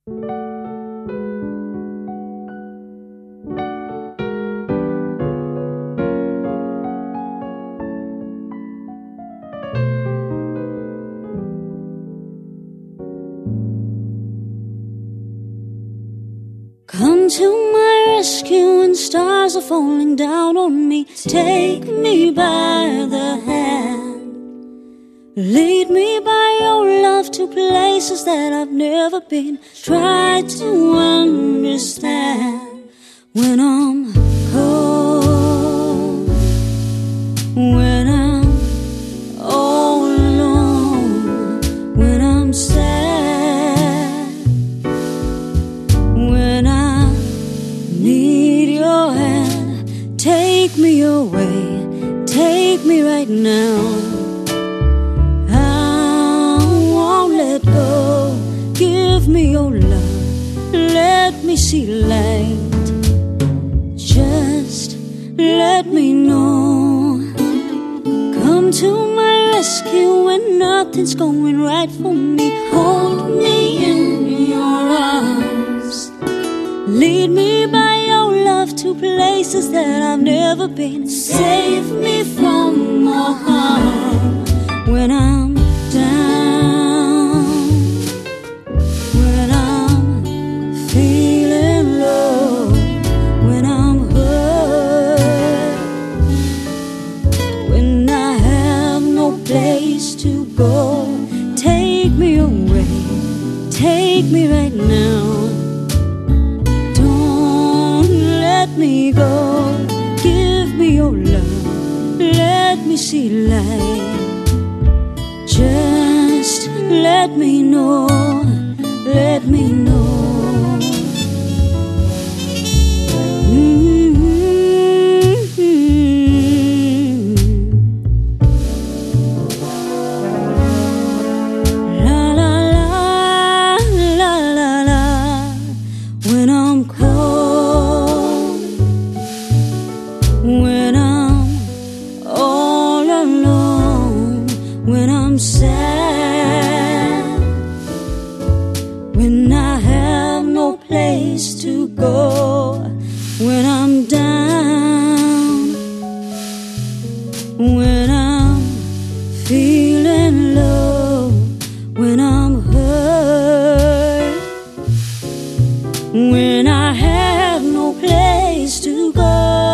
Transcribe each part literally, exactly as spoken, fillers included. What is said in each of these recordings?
Come to my rescue when stars are falling down on me. Take me by the hand. Lead me by your love to places that I've never been. Try to understand when I'm cold, when I'm all alone, when I'm sad, when I need your hand. Take me away, take me right now. Let go, give me your love, let me see light. Just let me know. Come to my rescue when nothing's going right for me. Hold me in your arms. Lead me by your love to places that I've never been. Save me from all harm when I'm down, when I'm feeling low, when I'm hurt, when I have no place to go. Take me away, take me right now. Don't let me go. Give me your love, let me see light. Just let me know, let me know. Mm-hmm. La la la, la la la. When I'm cold, when I'm all alone, when I'm sad, when I have no place to go, when I'm down, when I'm feeling low, when I'm hurt, when I have no place to go.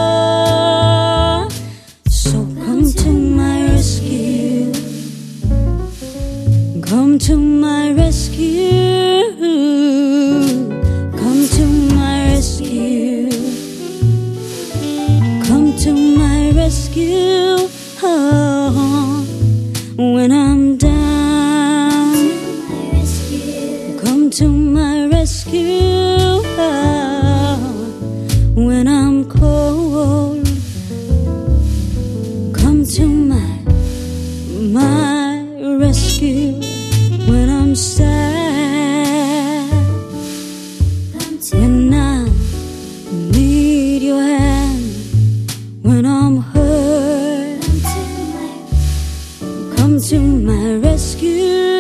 So come to my rescue, come to my rescue, come to my rescue, come to my rescue. Oh, when I'm down, come to my rescue. Oh, when I'm cold, come to my, my rescue. When I'm sad, when I need your hand, when I'm hurt, come to my rescue.